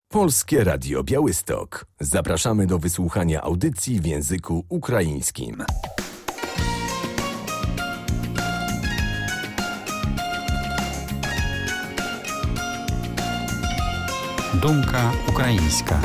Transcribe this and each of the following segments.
Polskie Radio Białystok. Zapraszamy do wysłuchania audycji w języku ukraińskim. Думка українська.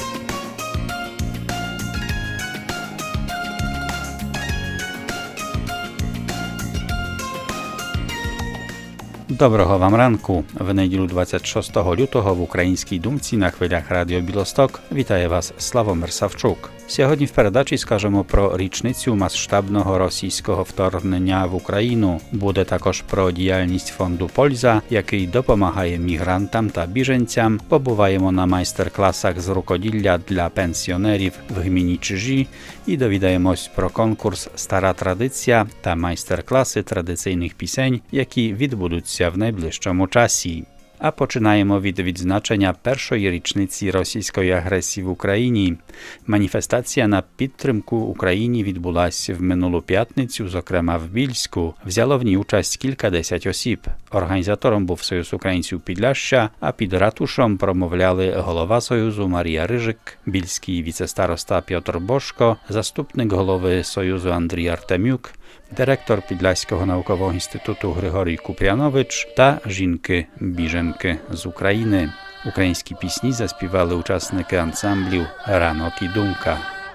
Доброго вам ранку. В неділю 26 лютого в Українській думці на хвилях Радіо Білосток вітає вас Славомир Савчук. Сьогодні в передачі скажемо про річницю масштабного російського вторгнення в Україну. Буде також про діяльність фонду «Польза», який допомагає мігрантам та біженцям. Побуваємо на майстер-класах з рукоділля для пенсіонерів в гміні Чижі і довідаємось про конкурс «Стара традиція» та майстер-класи традиційних пісень, які відбудуться в найближчому часі. А починаємо від відзначення першої річниці російської агресії в Україні. Маніфестація на підтримку Україні відбулася в минулу п'ятницю, зокрема в Більську. Взяло в ній участь кількадесят осіб. Організатором був Союз українців Підляшшя, а під ратушом промовляли голова Союзу Марія Рижик, більський віцестароста Пьотр Бошко, заступник голови Союзу Андрій Артемюк, директор Підляського наукового інституту Григорій Купрянович та жінки-біженки з України. Українські пісні заспівали учасники ансамблів «Ранок і думка».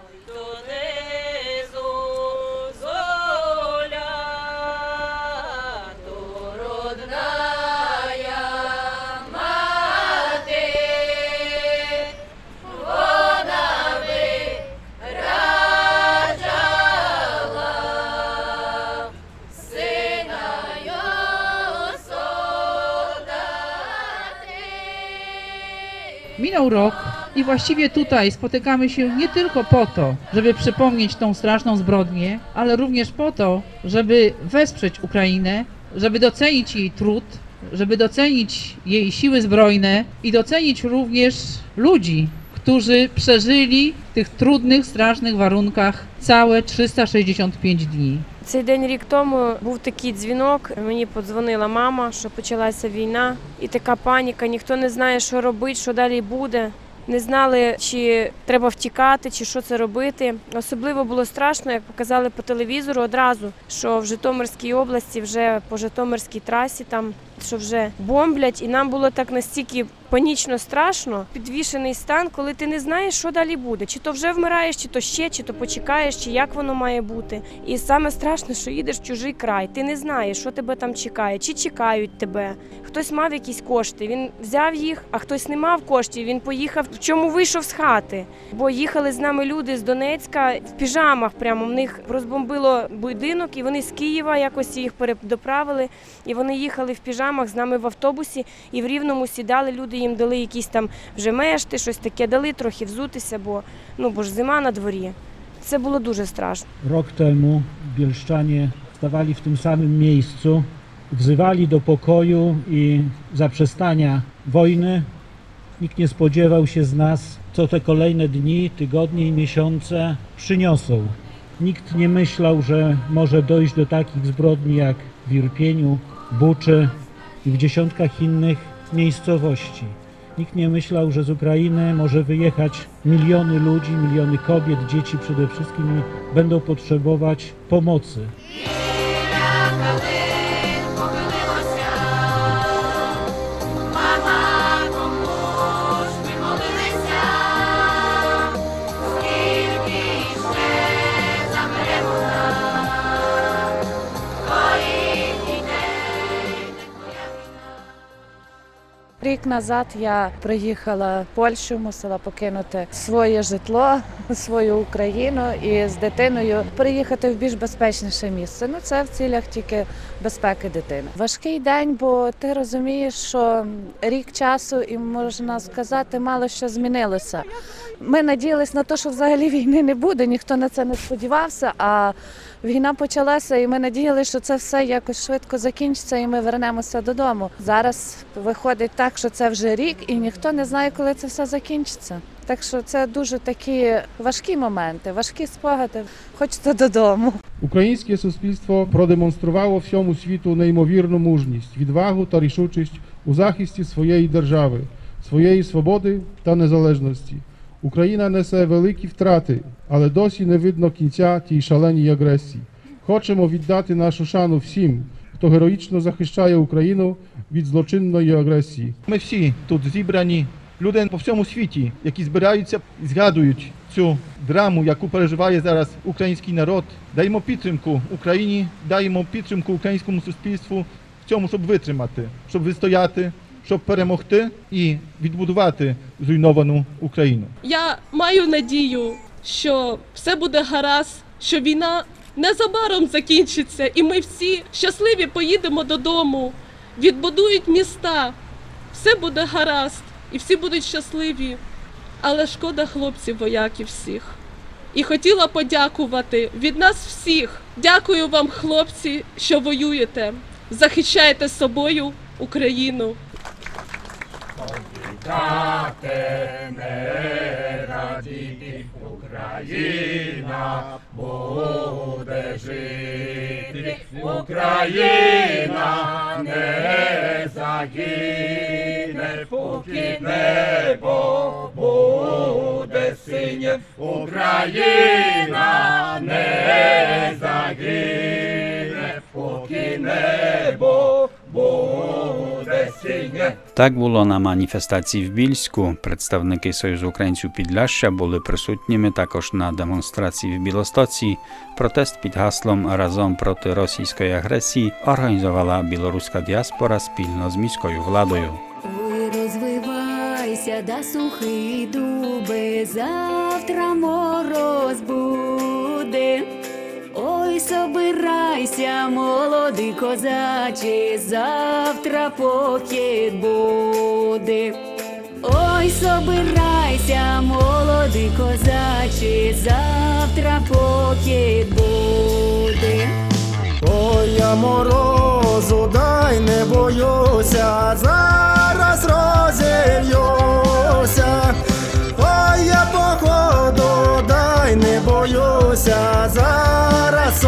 Minął rok i właściwie tutaj spotykamy się nie tylko po to, żeby przypomnieć tą straszną zbrodnię, ale również po to, żeby wesprzeć Ukrainę, żeby docenić jej trud, żeby docenić jej siły zbrojne i docenić również ludzi, którzy przeżyli w tych trudnych, strasznych warunkach całe 365 dni. Цей день рік тому був такий дзвінок, мені подзвонила мама, що почалася війна і така паніка, ніхто не знає, що робити, що далі буде. Не знали, чи треба втікати, чи що це робити. Особливо було страшно, як показали по телевізору одразу, що в Житомирській області, вже по Житомирській трасі, там, що вже бомблять. І нам було так настільки панічно страшно, підвішений стан, коли ти не знаєш, що далі буде. Чи то вже вмираєш, чи то ще, чи то почекаєш, чи як воно має бути. І саме страшне, що їдеш в чужий край, ти не знаєш, що тебе там чекає, чи чекають тебе. Хтось мав якісь кошти, він взяв їх, а хтось не мав коштів, він поїхав, в чому вийшов з хати. Бо їхали з нами люди з Донецька в піжамах, прямо в них розбомбило будинок, і вони з Києва якось їх передоправили, і вони їхали в піжамах з нами в автобусі, і в Рівному сідали люди, їм дали якісь там вже мешти, щось таке дали, трохи взутися, бо ж зима на дворі. Це було дуже страшно. Rok temu bielszczanie stawali w tym samym miejscu, wzywali do pokoju i zaprzestania wojny. Nikt nie spodziewał się z nas, co te kolejne dni, tygodnie i miesiące przyniosą. Nikt nie myślał, że może dojść do takich zbrodni jak w Irpieniu, Buczy i w dziesiątkach innych miejscowości. Nikt nie myślał, że z Ukrainy może wyjechać miliony ludzi, miliony kobiet, dzieci przede wszystkim i będą potrzebować pomocy. Рік назад я приїхала в Польщу, мусила покинути своє житло, свою Україну і з дитиною приїхати в більш безпечніше місце. Це в цілях тільки безпеки дитини. Важкий день, бо ти розумієш, що рік часу і, можна сказати, мало що змінилося. Ми надіялися на те, що взагалі війни не буде, ніхто на це не сподівався, а війна почалася, і ми надіялися, що це все якось швидко закінчиться, і ми вернемося додому. Зараз виходить так, що це вже рік, і ніхто не знає, коли це все закінчиться. Так що це дуже такі важкі моменти, важкі спогади. Хочеться додому. Українське суспільство продемонструвало всьому світу неймовірну мужність, відвагу та рішучість у захисті своєї держави, своєї свободи та незалежності. Україна несе великі втрати, але досі не видно кінця тій шаленій агресії. Хочемо віддати нашу шану всім, хто героїчно захищає Україну від злочинної агресії. Ми всі тут зібрані, люди по всьому світі, які збираються і згадують цю драму, яку переживає зараз український народ. Даємо підтримку Україні, даємо підтримку українському суспільству в цьому, щоб витримати, щоб вистояти, щоб перемогти і відбудувати зруйновану Україну. Я маю надію, що все буде гаразд, що війна незабаром закінчиться і ми всі щасливі поїдемо додому, відбудують міста, все буде гаразд і всі будуть щасливі. Але шкода хлопців, вояків всіх. І хотіла подякувати від нас всіх. Дякую вам, хлопці, що воюєте, захищаєте собою Україну. Україна буде жити, Україна не загине, поки небо буде синє, Україна не загине, поки небо буде синє. Так було на маніфестації в Більську. Представники Союзу українців Підляшшя були присутніми також на демонстрації в Білостоці. Протест під гаслом «Разом проти російської агресії» організувала білоруська діаспора спільно з міською владою. Ой, розвивайся, да сухий дубе, завтра мороз буде. Ой, собирайся, молодий козаче, завтра похід буде. Ой, собирайся, молодий козаче, завтра похід буде. Ой, я морозу, дай не боюся, зараз розів'юся. Ой, я походу, дай не боюся, зараз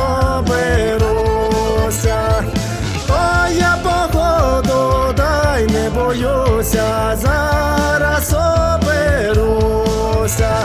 оберуся. Ой, я походу, дай не боюся, зараз оберуся.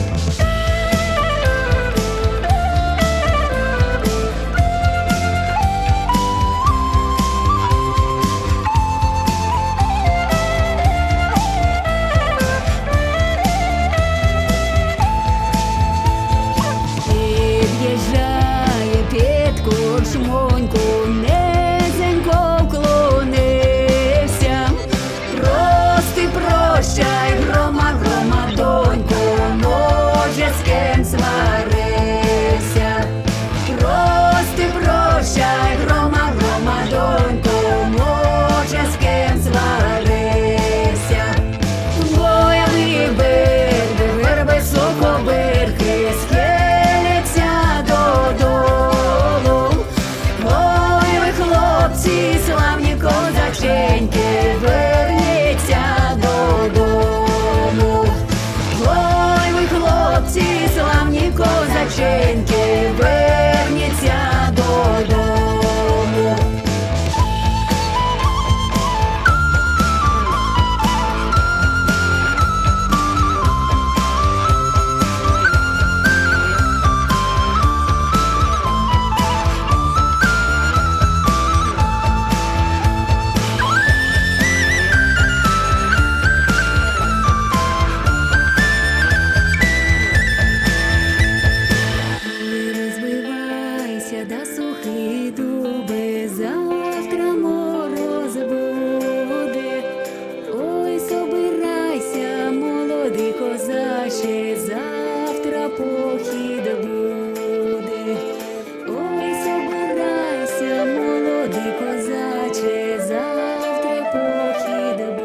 Шмоньку низенько вклонився, прости, прощай, грома, грома, донько, може з ким сварився. Прости, прощай, грома, грома, донько, може з ким сварився. Бояли верби, верби сухобирки, схиляться додолу. Ой, ви, хлопці, славні козаченьки, верніться додому. Ой, ви, хлопці, славні козаченьки, верніться додому. Розвивайся, да сухий дубе, завтра мороз буде. Ой, собирайся, молодий козаче, завтра похід буде. Ой, собирайся, молодий козаче, завтра похід буде.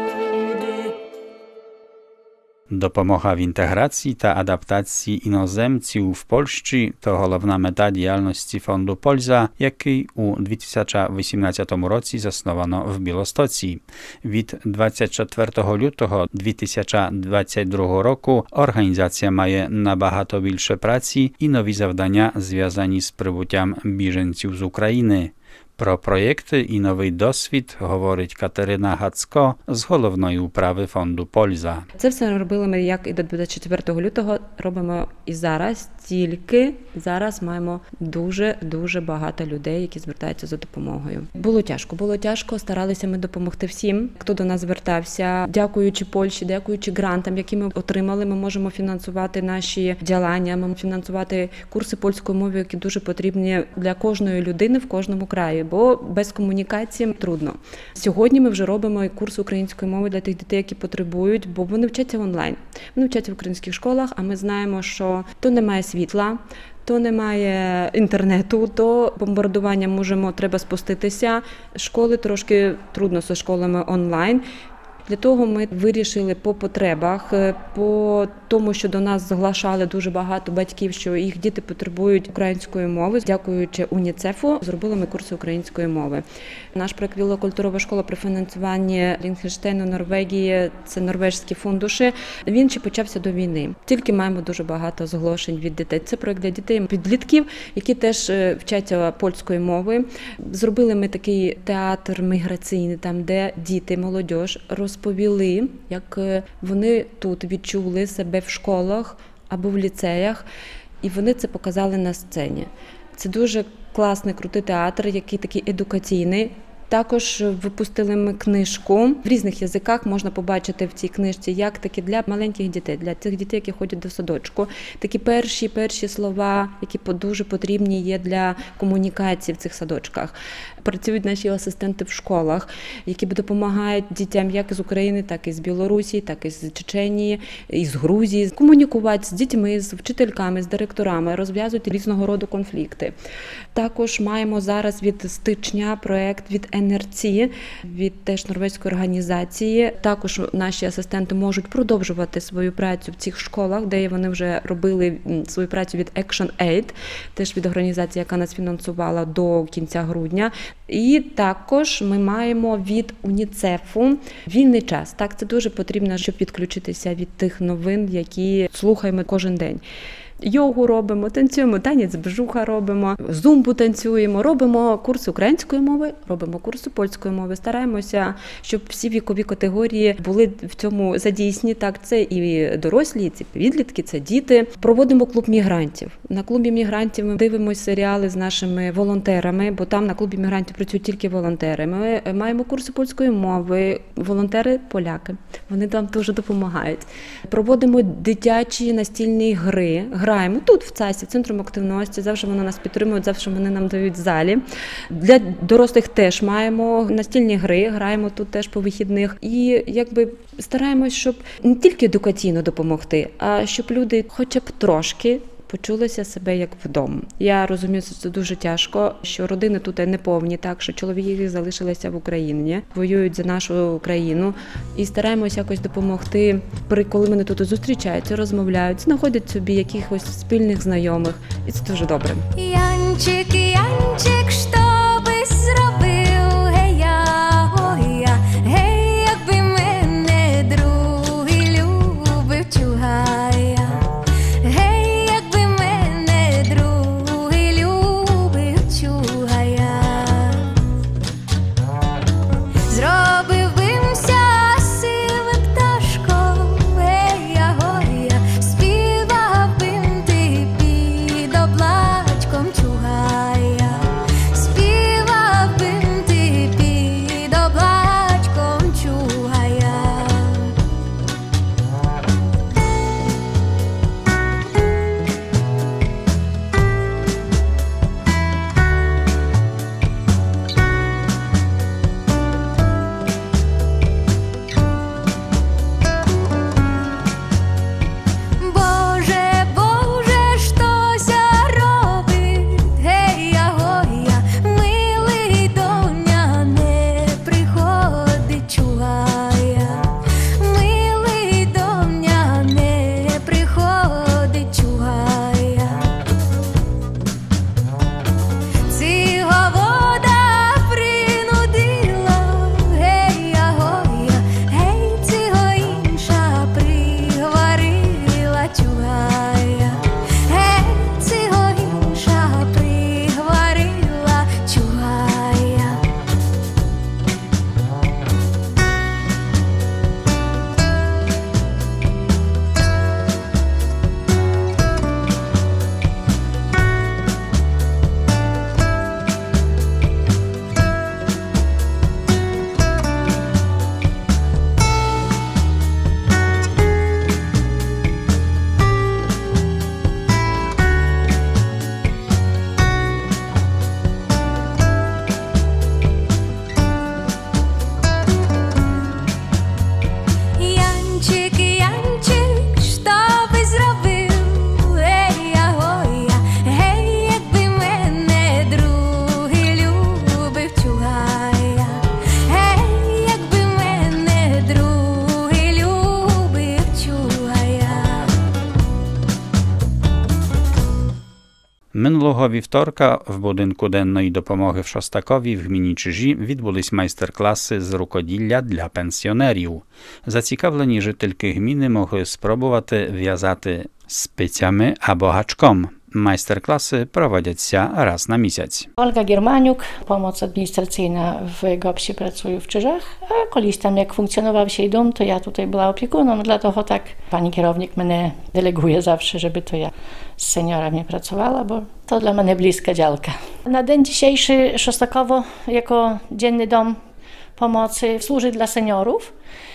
Допомога в інтеграції та адаптації іноземців в Польщі – to головна мета діяльності фонду «Польза», який у 2018 році засновано в Білостоці. Від 24 лютого 2022 року організація має набагато більше праці і нові завдання, зв'язані з прибуттям біженців з України. Про проєкти і новий досвід говорить Катерина Гацько з головної управи фонду «Польза». Це все робили ми як і до 24 лютого, робимо і зараз, тільки зараз маємо дуже багато людей, які звертаються за допомогою. Було тяжко, старалися ми допомогти всім, хто до нас звертався. Дякуючи Польщі, дякуючи грантам, які ми отримали, ми можемо фінансувати наші діяння, ми фінансувати курси польської мови, які дуже потрібні для кожної людини в кожному краї, бо без комунікації трудно. Сьогодні ми вже робимо і курс української мови для тих дітей, які потребують, бо вони вчаться онлайн. Вони вчаться в українських школах, а ми знаємо, що то немає світла, то немає інтернету, то бомбардування треба спуститися. Школи трошки трудно зі школами онлайн. Для того ми вирішили по потребах, по тому, що до нас зглашали дуже багато батьків, що їх діти потребують української мови. Дякуючи УНІЦЕФу, зробили ми курси української мови. Наш проект «Вілокультурова школа» при фінансуванні Ліхтенштейну, Норвегії, це норвежські фундуші, він ще почався до війни. Тільки маємо дуже багато зголошень від дітей. Це проект для дітей-підлітків, які теж вчаться польської мови. Зробили ми такий театр міграційний, там, де діти, молодь розповіли, як вони тут відчули себе в школах або в ліцеях, і вони це показали на сцені. Це дуже класний, крутий театр, який такий едукаційний. Також випустили ми книжку. В різних язиках можна побачити в цій книжці, як таки для маленьких дітей, для тих дітей, які ходять до садочку. Такі перші слова, які дуже потрібні є для комунікації в цих садочках. Працюють наші асистенти в школах, які допомагають дітям як з України, так і з Білорусі, так і з Чеченії, і з Грузії. Комунікувати з дітьми, з вчительками, з директорами, розв'язують різного роду конфлікти. Також маємо зараз від стичня проєкт від НРЦ, від теж норвезької організації. Також наші асистенти можуть продовжувати свою працю в цих школах, де вони вже робили свою працю від Action Aid, теж від організації, яка нас фінансувала до кінця грудня. І також ми маємо від УНІЦЕФу вільний час. Так, це дуже потрібно, щоб відключитися від тих новин, які слухаємо кожен день. Йогу робимо, танцюємо, танець бжуха робимо, зумбу танцюємо, робимо курси української мови, робимо курси польської мови. Стараємося, щоб всі вікові категорії були в цьому задійсні. Так, це і дорослі, і це підлітки, це діти. Проводимо клуб мігрантів. На клубі мігрантів ми дивимося серіали з нашими волонтерами, бо там на клубі мігрантів працюють тільки волонтери. Ми маємо курси польської мови, волонтери-поляки. Вони там дуже допомагають. Проводимо дитячі настільні гри. Граємо тут, в ЦАСі, Центром активності, завжди вони нас підтримують, завжди вони нам дають в залі. Для дорослих теж маємо настільні гри, граємо тут теж по вихідних. І стараємось, щоб не тільки едукаційно допомогти, а щоб люди хоча б трошки почулися себе як вдома. Я розумію, що це дуже тяжко, що родини тут не повні, так, що чоловіки залишилися в Україні, воюють за нашу країну. І стараємося якось допомогти, коли вони тут зустрічаються, розмовляють, знаходять собі якихось спільних знайомих. І це дуже добре. Янчик, Янчик, що би зробив, гей-я, ой-я, гей, якби мене другий любив, чугая. Минулого вівторка в будинку денної допомоги в Шостакові в гміні Чижі відбулись майстер-класи з рукоділля для пенсіонерів. Зацікавлені жительки гміни могли спробувати в'язати спицями або гачком. Майстер-класи проводяться раз на місяць. Olga Giermaniuk, pomoc administracyjna w GOPS-ie, pracuję w Czyżach, a kiedyś tam jak funkcjonował się dom, to ja tutaj była opiekuną, dlatego tak pani kierownik mnie deleguje zawsze, żeby to ja z seniorami pracowała, bo to dla mnie bliska działka. Na dzień dzisiejszy Szostakowo jako dzienny dom pomocy służy dla seniorów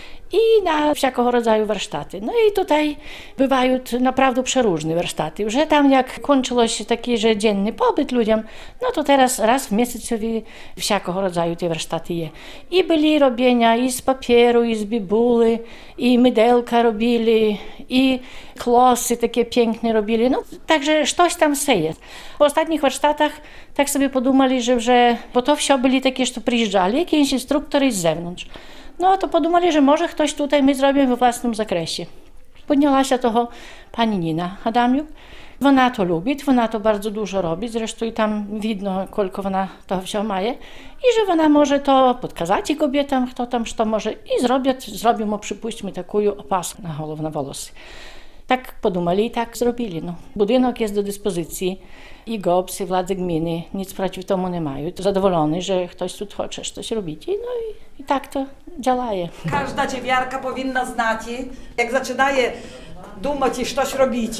i na wszelkiego rodzaju warsztaty. No i tutaj bywają naprawdę przeróżne warsztaty. Że tam jak kończyło się taki, że dzienny pobyt ludziom, no to teraz raz w miesiącu wszelkiego rodzaju te warsztaty je. I byli robienia i z papieru, i z bibuły, i mydelka robili, i klosy takie piękne robili. No także coś tam se jest. Po ostatnich warsztatach tak sobie podumali, że bo to wszystko byli takie, że przyjeżdżali jakieś instruktory z zewnątrz. No to podumali, że może ktoś tutaj my zrobimy we własnym zakresie. Podniosła się toho pani Nina Adamiuk. Ona to lubi, ona to bardzo dużo robi, zresztą i tam widno, kolko ona to wszystko ma. I że ona może to podkazać kobietom, kto tam co może i zrobimy, przypuśćmy, taką opaskę na głowę, na włosy. Tak podumali i tak zrobili. No. Budynek jest do dyspozycji i GOPS, i władze gminy nic przeciw temu nie mają. Zadowolony, że ktoś tu chce coś robić. No i tak to działa. Każda dziewiarka powinna znać, jak zaczynaje думать i coś robić,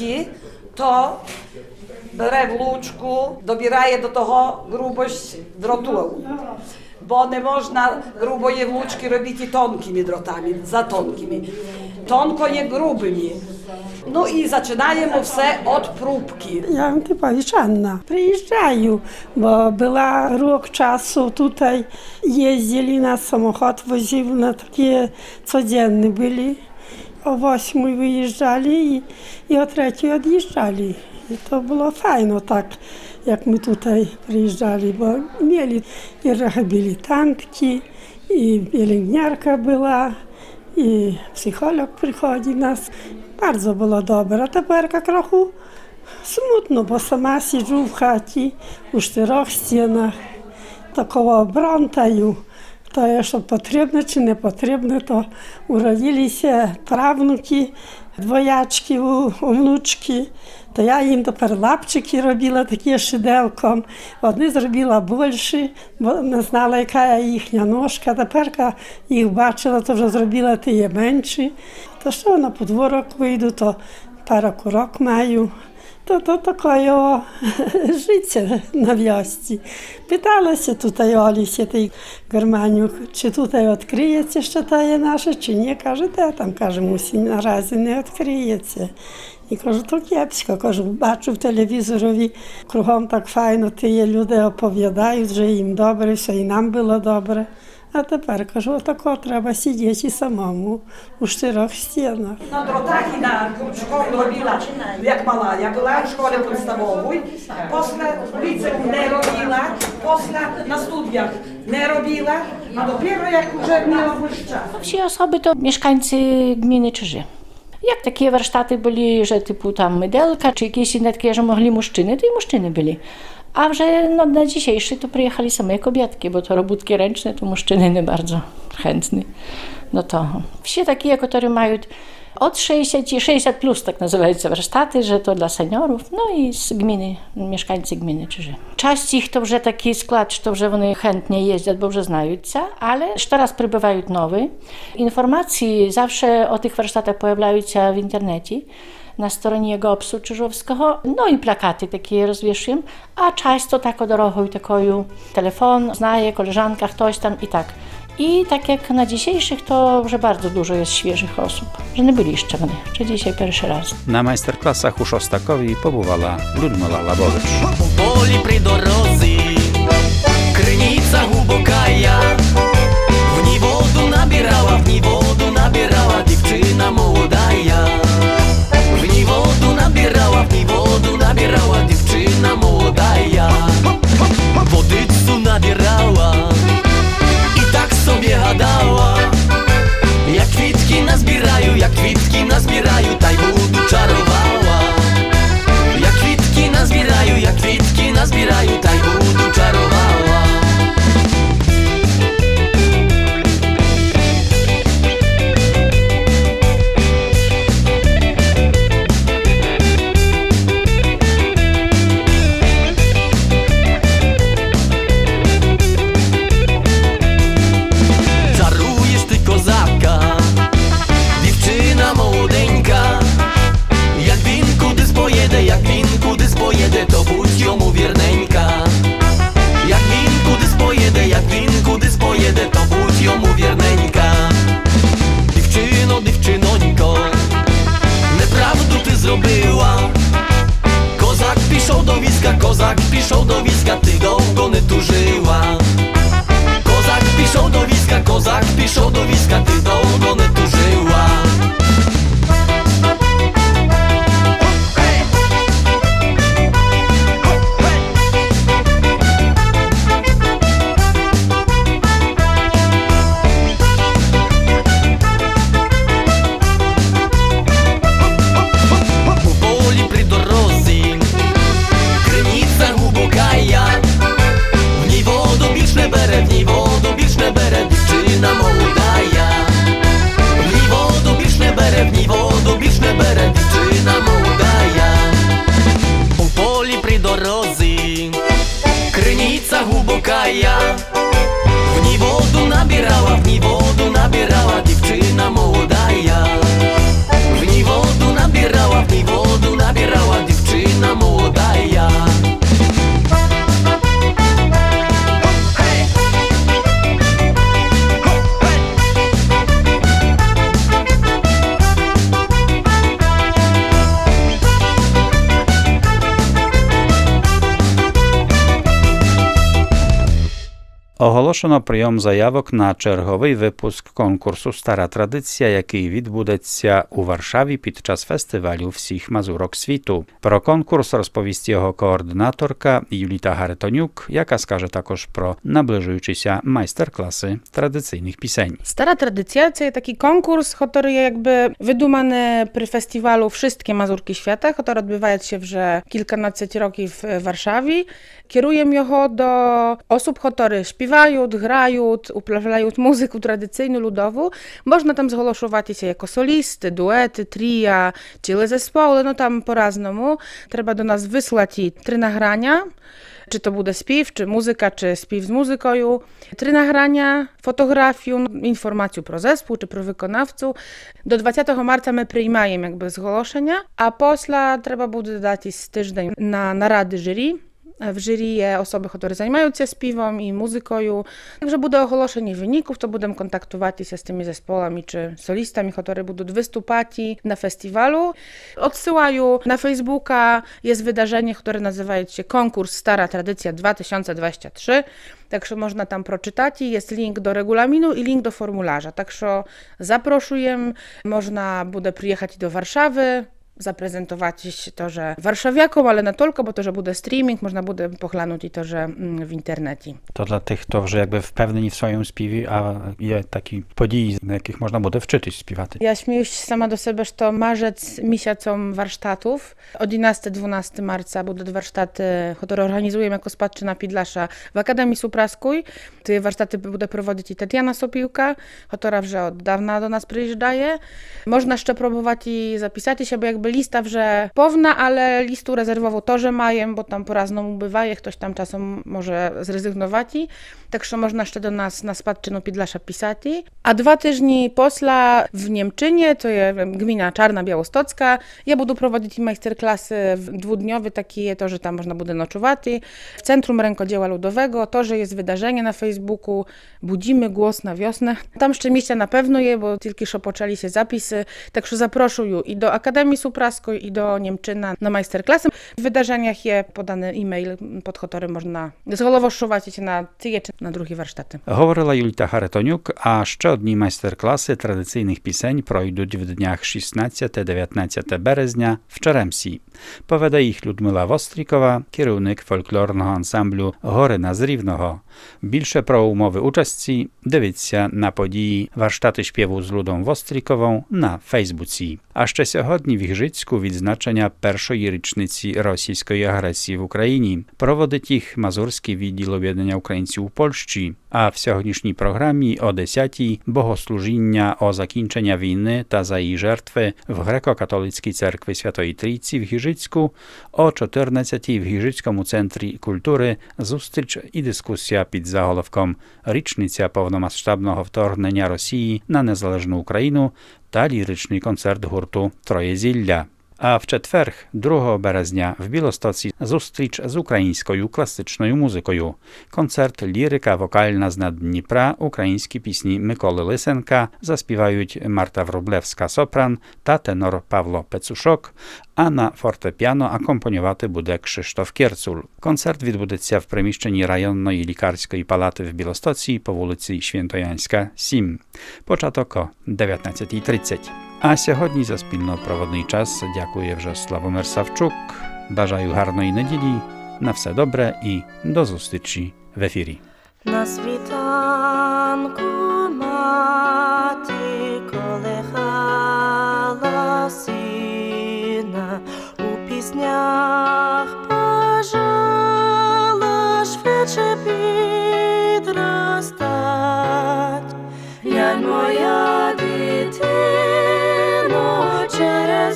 to бере в лучку, добирає до того грубоść дроту. Bo nie można gruboje włóczki robić i tonkimi drotami, za tonkimi. Tonko nie grubymi. No i zaczynajemy все od próbki. Ja bym ty powiesz, Anna, przyjeżdżają, bo była rok czasu tutaj, jeździli na samochód, wozili na takie codzienne byli. O 8 wyjeżdżali i o 3 odjeżdżali. I to było fajno tak, jak my tutaj przyjeżdżali, bo mieli i rehabilitantki, i pielęgniarka była, i psycholog przychodzi nas. Bardzo było dobre, a teraz trochę smutno, bo sama siedzę w chacie, u 4 ścianach, to koło obrątają. To jeszcze potrzebne czy niepotrzebne, to urodzili się prawnuki, dwojaczki, wnuczki. To ja im dopiero lapczyki robiła takie szydełką. Одні зробила більше, бо не знала, яка їхня ножка. Тепер їх бачила, то вже зробила ті менші. То що на подворок вийду, то пару курок маю. To takie życie na wiosce. Pytała się tutaj Oli, tej Germaniuk, czy tutaj odkryjecie jeszcze to nasze, czy nie. Każe, tam, każe, musi na razie nie odkryjecie. I każe, to kiepsko, każe, baczył w telewizorowi, kruchom tak fajno, ty ludzie opowiadają, że im dobre, że i nam było dobre. A тепер, кажу, отако треба сидіти самому у 4 стінах. На дротах і на школі робила, як мала. Я була в школі підставовій, після ліцею не робила, після на студіях не робила, а dopiero jak вже miała часу. Всі особи to mieszkańcy gminy Czyży. Jak takie warsztaty byli, że typu tam mydelka, czy jakieś inne takie, że mogli muszczyny, to i muszczyny byli. A że no, na dzisiejszy to przyjechali same kobietki, bo to robótki ręczne, to mężczyzny nie bardzo chętni do toho. Wszyscy takie, które mają od 60 plus, tak nazywają się warsztaty, że to dla seniorów, no i z gminy, mieszkańcy gminy Czyży. Część ich to już taki skład, to że one chętnie jeżdżą, bo już znają się, ale teraz przybywają nowe. Informacje zawsze o tych warsztatach pojawiają się w internecie. Na stronie GOPS-u Czyżowskiego, no i plakaty takie rozwieszyłem, a często taką drogą, taką telefon, znaje, koleżanka, ktoś tam i tak. I tak jak na dzisiejszych, to że bardzo dużo jest świeżych osób, że nie byli jeszcze mnie, czy dzisiaj pierwszy raz. Na majsterklasach u Szostakowi pobywała Ludmila Labowicz. Полі при дорозі, криниця глибокая, в ній воду набирала дівчина молодая. В ній воду набирала дівчина молодая. Водицю набирала і так собі гадала, як квітки назбираю, та й буду чарувала. Як квітки назбираю, як квітки що до війська ти довго не тужила. В ній воду набирала дівчина молодая. В ній воду набирала дівчина молодая. Оголошено прийом заявок на черговий випуск конкурсу «Стара традиція», який відбудеться у Варшаві під час фестивалю «Всіх мазурок світу». Про конкурс розповість його координаторка Юліта Гаритонюк, яка скаже також про наближуючіся майстер-класи традиційних пісень. Stara tradycja to jest taki konkurs, który jakby wydumany przy festiwalu Wszystkie Mazurki Świata, który odbywa się już kilkanaście roków w Warszawie. Kieruję go do osób, które śpiewają, grają, uprawiają muzykę tradycyjną, ludową. Można tam zgłaszać się jako solisty, duety, tria, czy zespoły, no tam po raznemu. Trzeba do nas wysłać 3 nagrania. Czy to bude śpiew, czy muzyka, czy śpiew z muzyką, 3 nagrania, fotografię, informację pro zespół, czy pro wykonawców. Do 20 marca my przyjmujemy jakby zgłoszenia, a pośle trzeba bude dać tydzień na narady jury. W jury jest osoby, które zajmują się śpiewem i muzyką. Także będzie ogłoszenie wyników, to będę kontaktować się z tymi zespołami czy solistami, które będą występować na festiwalu. Odsyłają na Facebooka, jest wydarzenie, które nazywa się Konkurs Stara Tradycja 2023. Także można tam przeczytać. Jest link do regulaminu i link do formularza. Także zaproszuję, można będzie przyjechać do Warszawy, zaprezentować to, że warszawiakom, ale nie tylko, bo to, że będzie streaming, można będzie pochlanować i to, że w internecie. To dla tych, którzy jakby wpewnieni w swoim śpiewie, a jest taki podii, na jakich można będzie wczytać śpiewaty. Ja śmieję się sama do siebie, że to marzec miesiącem warsztatów. 11-12 marca będą warsztaty, które organizujemy jako Spadczyna Pidlasza w Akademii Supraskiej. Te warsztaty będzie prowadzić i Tatiana Sopiłka, która już od dawna do nas przyjeżdżaje. Można jeszcze próbować i zapisać się, bo jakby lista wrze powna, ale listu rezerwową też mają, bo tam po raznemu bywa, ktoś tam czasem może zrezygnować. Także można jeszcze do nas na Spadczynu Pidlasza pisać. A 2 tygodnie posla w Niemczynie, to jest gmina Czarna Białostocka, ja będę prowadzić majsterklasy dwudniowe, takie to, że tam można będzie noczować. W Centrum Rękodzieła Ludowego, to, że jest wydarzenie na Facebooku, budzimy głos na wiosnę. Tam jeszcze miejsca na pewno jest, bo tylko już poczęli się zapisy, także zaproszuję i do Akademii Supraskiej, i do Niemczyna na majsterklasy. W wydarzeniach jest podany e-mail, pod którym można zgłoszać się na tie czy na drugie warsztaty. Говорила Юліта Гаритонюк, а ще одні майстер-класи традиційних пісень пройдуть в днях 16-19 березня в Черемсі. Поведе їх Людмила Вострікова, керівник фольклорного ансамблю «Горина з Рівного». Більше про умови участі дивіться на події «Warsztaty śpiewu z Ludą Wostrikową» на Фейсбуці. А ще сьогодні в Ігжицьку відзначення першої річниці російської агресії в Україні. Проводить їх Мазурський відділ об'єднання українців у Польщі. А в сьогоднішній програмі о 10-й богослужіння о закінчення війни та за її жертви в Греко-католицькій церкві Святої Трійці в Гіжицьку, о 14-й в Гіжицькому центрі культури зустріч і дискусія під заголовком «Річниця повномасштабного вторгнення Росії на незалежну Україну» та ліричний концерт гурту «Троєзілля». А в четверг, 2 березня, в Білостоці зустріч з українською класичною музикою. Концерт «Лірика вокальна з над Дніпра», українські пісні Миколи Лисенка заспівають Марта Врублевська сопран та тенор Павло Пецушок, а на фортепіано акомпанювати буде Кшиштоф Кiercul. Концерт відбудеться в приміщенні районної лікарської палати в Білостоці по вулиці Świętojańska 7. Початок о 19:30. А сьогодні за спільно-проводний час дякує вже Славомир Савчук. Бажаю гарної неділі, на все добре і до зустрічі в ефірі. На світанку мати колихала сина, у піснях бажала швидше підростать. Глянь, моя дитино, через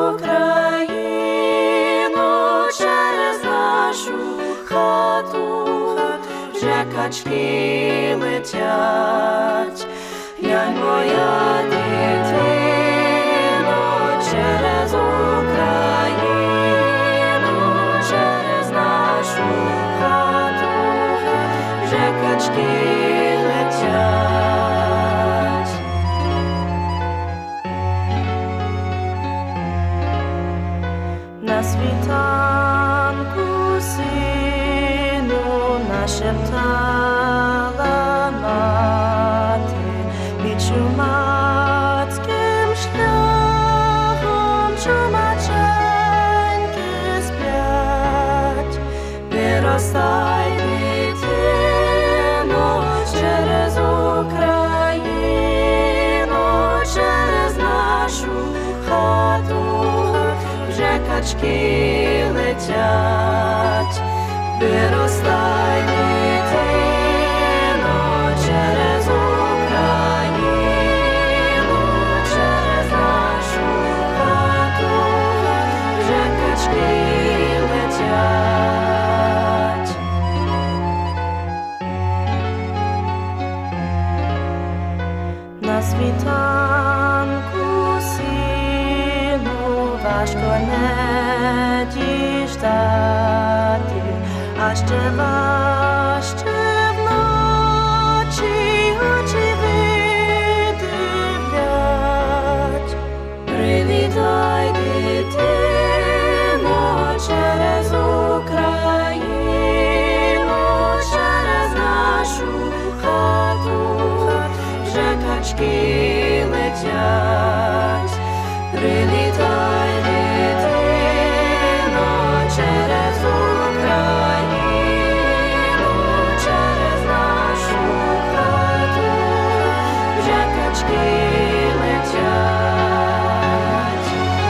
Україну, через нашу хату вже качки летять. Глянь, моя дитино, через Україну, через нашу хату вже качки летять. На світанку сину нашептала мати, під чумацьким шляхом чумаченьки сплять. Виростай, дитино, через Україну, через нашу хату вже качки летять. Виростай, дитино, через Україну, через нашу хату вже качки летять. На світанку сину важко не діждати, а ще важче вночі очі видивлять. Привітай, дитино, через Україну, через нашу хату вже качки летять. Привітай, дитино, через Україну, через нашу хату вже качки летять.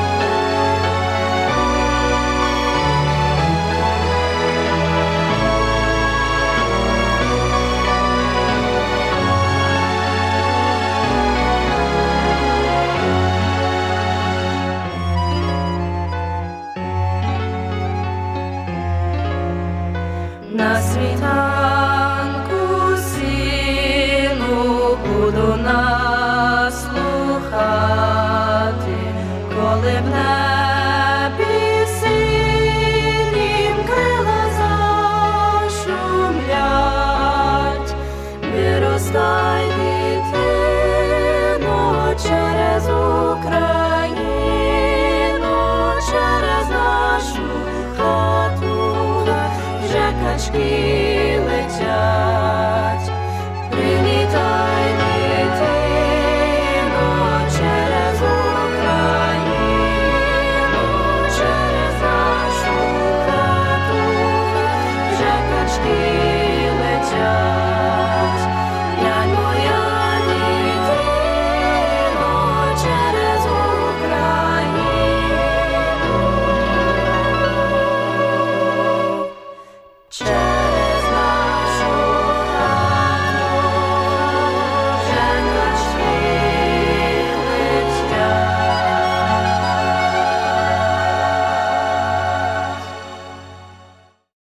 На світанку сину буду наслухати, коли в небі синім крила зашумлять. Виростай, дитино, через Україну, через нашу хату вже качки